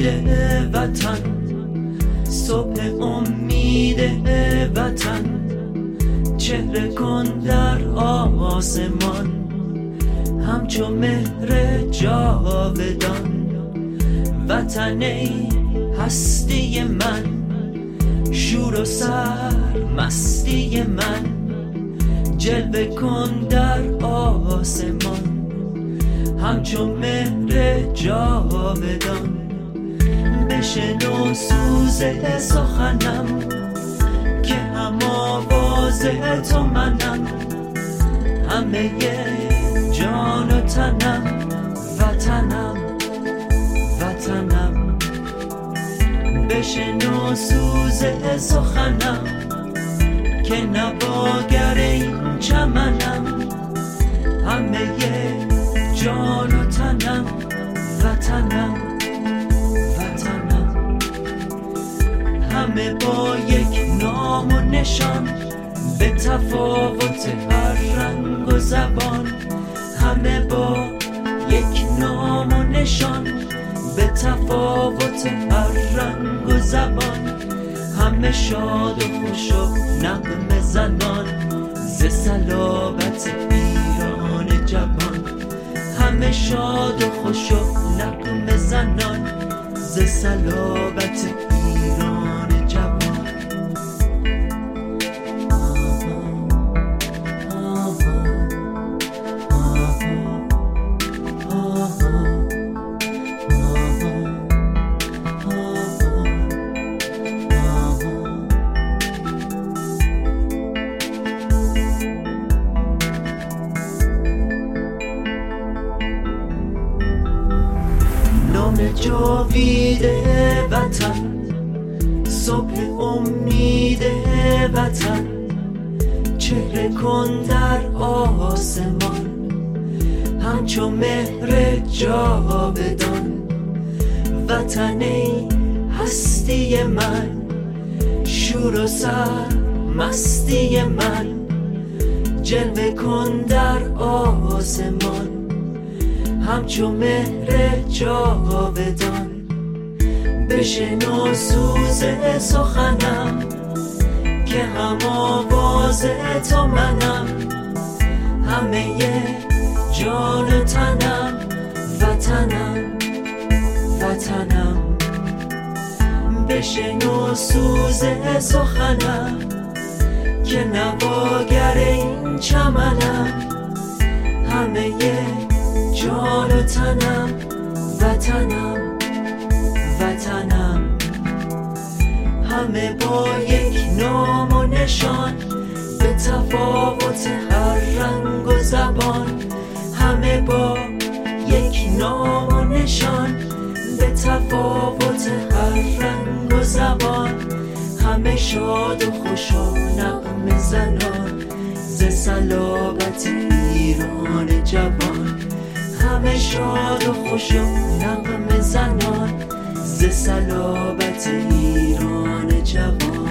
وطن، صبح امید وطن، چهره کن در آسمان همچو مهر جاودان. وطن ای هستی من، شور و سر مستی من، جلوه کن در آسمان همچو مهر جاودان. بشنو سوز سخنم که هم آواز تو منم، همه جان و تنم وطنم وطنم. بشنو سوز سخنم که نواگر این چمنم، همه جان و تنم وطنم وطنم. همه با یک نام و نشان، به تفاوت هر رنگ و زبان، همه با یک نام و نشان، به تفاوت هر رنگ و زبان. همه شاد و خوش و نغمه زنان ز صلابت ایران جوان. همه شاد و خوش و نغمه زنان ز صلابت ایران جوان. جاوید وطن، صبح امید وطن، چهره کن در آسمان همچو مهر جاودان. وطن ای هستی من، شور و سر مستی من، جلوه کن در آسمان همچو مهر جاودان. بشنو سوز سخنم که هم آواز تو منم، همه جان و تنم وطنم وطنم. بشنو سوز سخنم که نواگر این چمنم، همه جان و تنم وطنم وطنم. همه با یک نام و نشان، به تفاوت هر رنگ و زبان، همه با یک نام و نشان، به تفاوت هر رنگ و زبان. همه شاد و خوش و نغمه زنان ز صلابت ایران جوان. همه شاد و خوش و نغمه زنان ز صلابت ایران جوان.